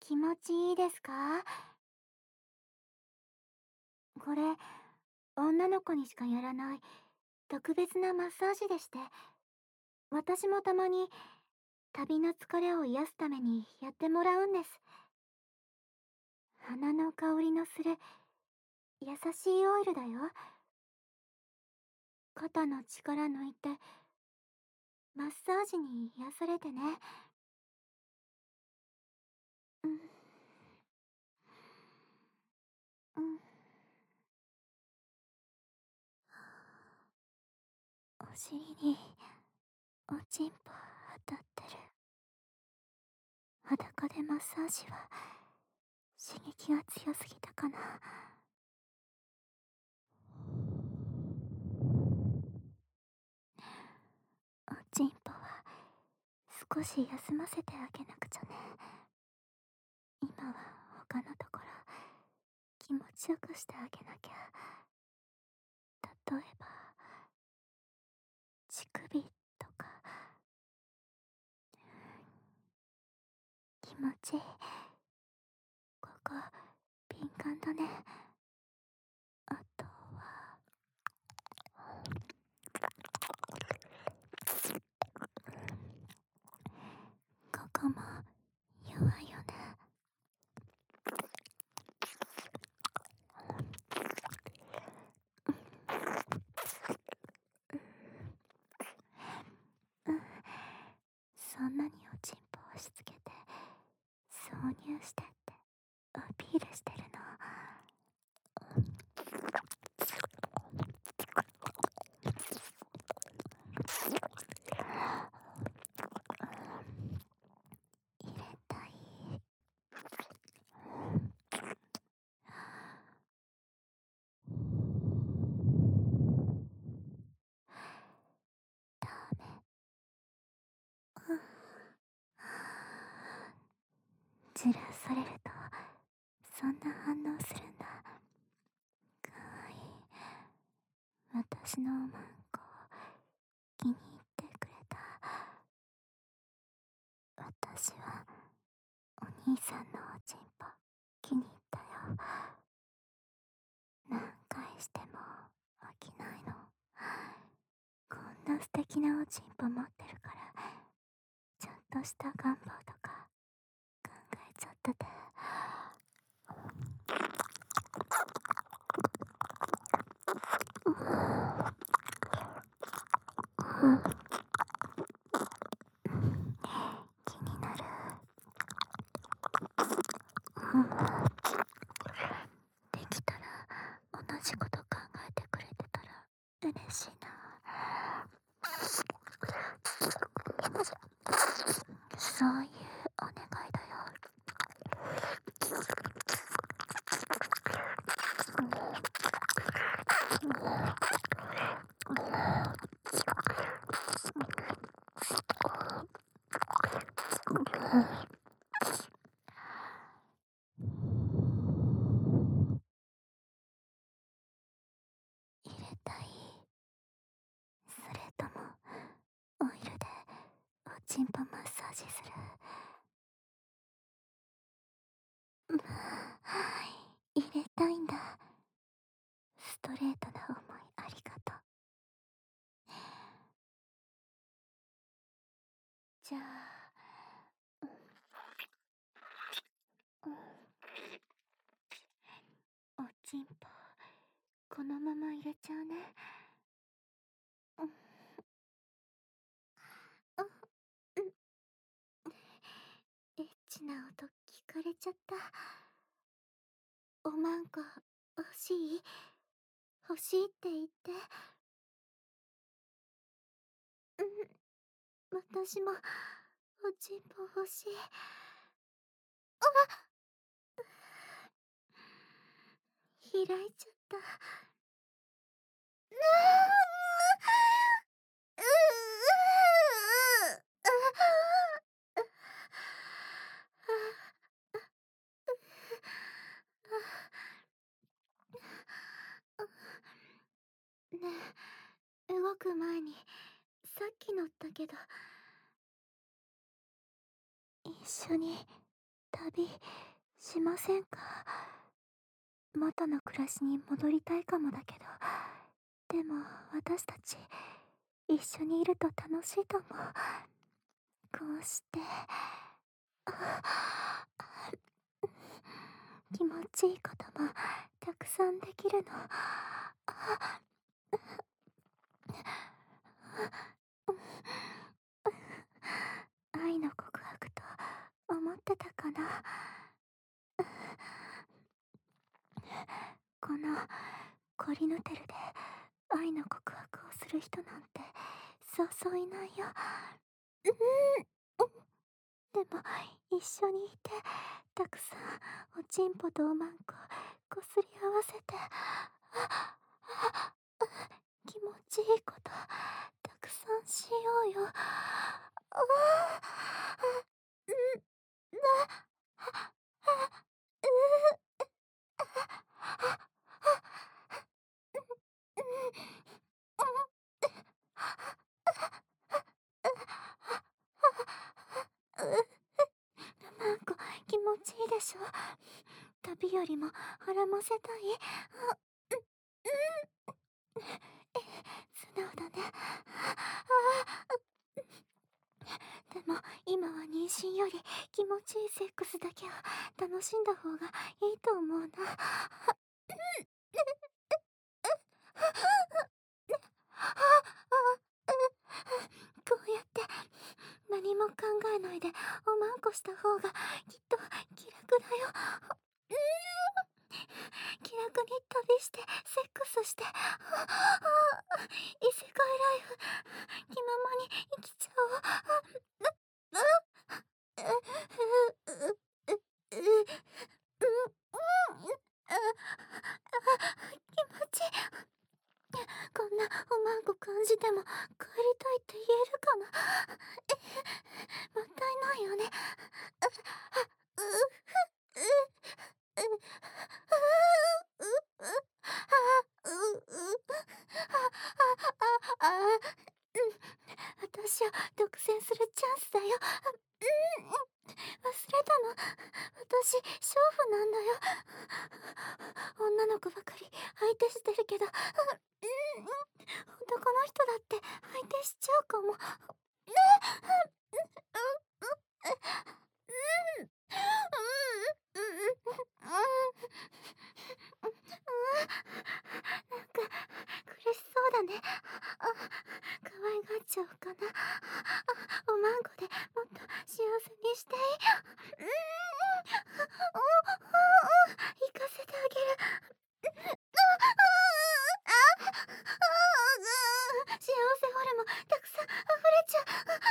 気持ちいいですか？これ、女の子にしかやらない特別なマッサージでして、私もたまに旅の疲れを癒すためにやってもらうんです。花の香りのする優しいオイルだよ。肩の力抜いてマッサージに癒されてね。うん、うん。お尻におちんぽ当たってる。裸でマッサージは刺激が強すぎたかな。おちんぽは少し休ませてあげなくちゃね。今は他のところ気持ちよくしてあげなきゃ。例えば乳首とか。気持ちいい。ここ敏感だね。あとはここも弱いよね。うん、そんなにおちんぽを押し付けて挿入してってアピールしてるの。入れたい。ダメ。じらされるとそんな反応するんだ。かわいい。私のおまんこ気に入ってくれた。私はお兄さんのおちんぽ気に入ったよ。何回しても飽きないの。こんな素敵なおちんぽ持ってるから、ちょっとした願望とか考えちゃってて。うん、気になる。うん、できたら同じこと考えてくれてたら嬉しいな。そういうお願いだよ。入れたい。それともオイルでおちんぽマッサージする。入れたいんだ。ストレートな思いありがとう。じゃあ、うん、おちんぽこのまま入れちゃうね。うん、あ、うん、エッチな音聞かれちゃった。おまんこ欲しい？欲しいって言って。うん、私もおちんぽ欲しい。開いちゃった。ねえ、動く前にさっきのったけど、一緒に旅しませんか？元の暮らしに戻りたいかもだけど、でも私たち一緒にいると楽しいと思う。こうして気持ちいいこともたくさんできるの。愛の告白と思ってたかな。このコリヌテルで愛の告白をする人なんてそうそういないよ。でも一緒にいてたくさんおちんぽとおまんここすり合わせて気持ちいいことたくさんしようよ。なんか気持ちいいでしょ。旅よりも腹ませたい。素直だね。でも今は妊娠より気持ちいいセックスだけを楽しんだ方がいいと思うな。こうやって何も考えないでおまんこした方がきっと気楽だよ。気楽に旅してセックスして異世界ライフ気ままに生きちゃおう。気持ちいい。こんなおまんこ感じても帰りたいって言えるかな。もったいないよね。私を独占するチャンスだよ。忘れたの。私娼婦なんだよ。女の子ばかり相手してるけど、男の人だって相手しちゃうかも。なんか苦しそうだね。可愛がっちゃおうかな。おまんこでもっと幸せにしていい。行かせてあげる。幸せホルモンたくさん溢れちゃう。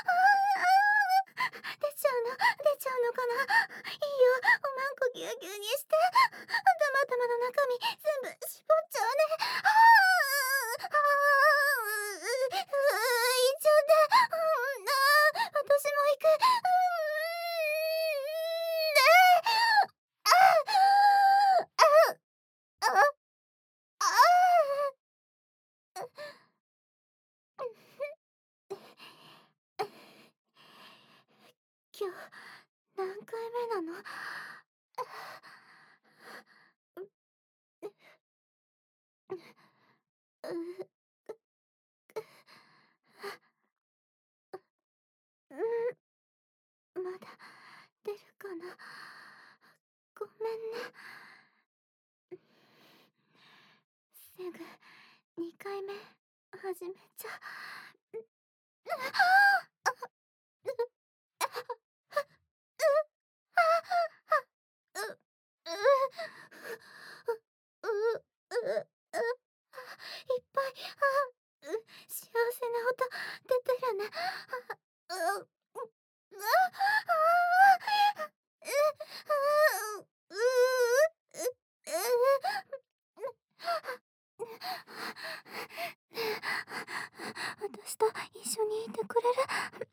出ちゃうのかな。いいよ、おまんこぎゅうぎゅうにして。頭の中身全部絞っちゃうね。行っちゃって。私も行く。今日何回目なの？まだ出るかな。ごめんね。すぐ2回目始めちゃう。いっぱい幸せな音出てるね。私と一緒にいてくれる？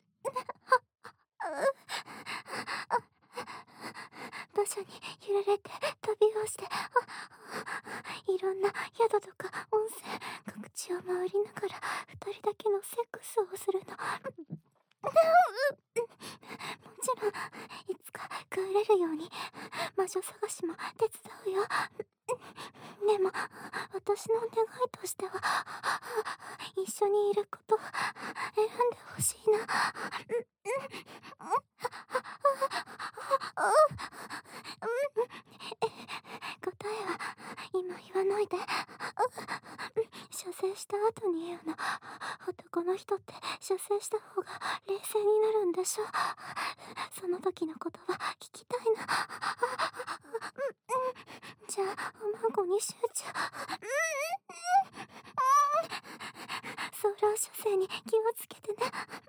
馬車に揺られて旅をして、いろんな宿とか温泉各地を回りながら二人だけのセックスをするの。もちろんいつか帰れるように魔女探しも手伝うよ。でも私の願いとしては一緒にいること選んでほしいな。答えは今言わないで。射精した後に言うの。男の人って射精した方が冷静になるんでしょ。その時の言葉聞きたいな。じゃあ孫に集中。ソーラー射精に気をつけてね。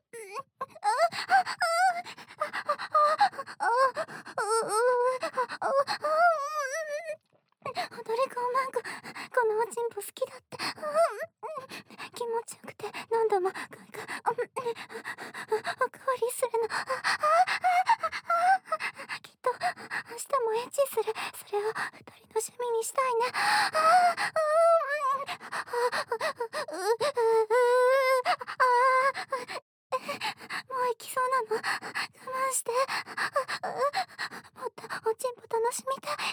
踊り子マンク、このおちんぽ好きだって。気持ちよくて何度もおかわりするの。きっと明日もエッチする。それを二人の趣味にしたいね。もう行きそうなの。我慢して。もっとおちんぽ楽しみたい。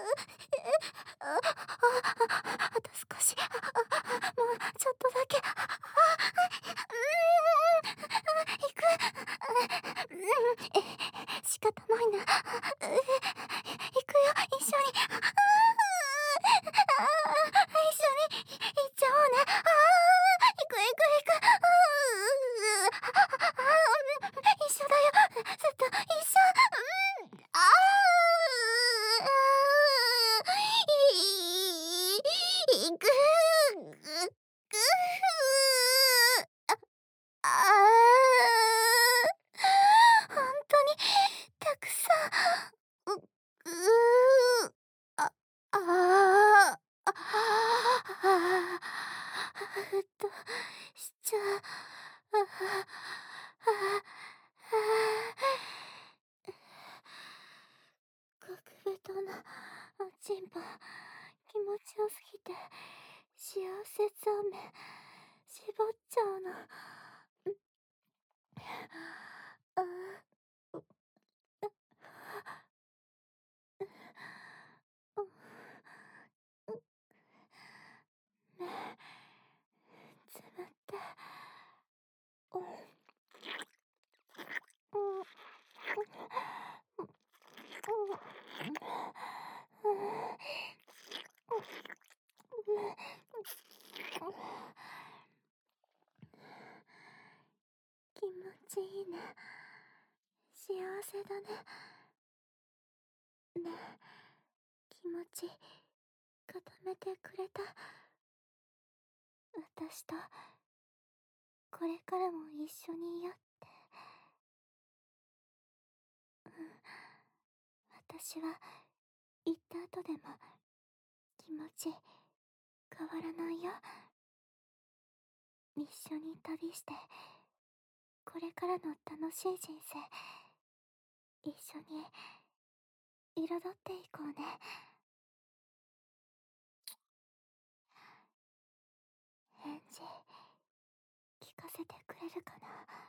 あと少し。もうちょっとだけ。行く。仕方ないな。行くよ、一緒に。一緒に行っちゃおうね。行く行く行く。一緒だよ。ずっと一緒。あ行く。あほんとにたくさん。あ、ああ、ふっとしちゃ極太なおちんぽ気持ちよすぎて幸せそうめ絞っちゃうの。目つぶって気持ちいいね。幸せだね。ねえ、気持ち固めてくれた。私とこれからも一緒にいよって。私は行った後でも気持ち変わらないよ。一緒に旅してこれからの楽しい人生一緒に彩っていこうね。返事聞かせてくれるかな。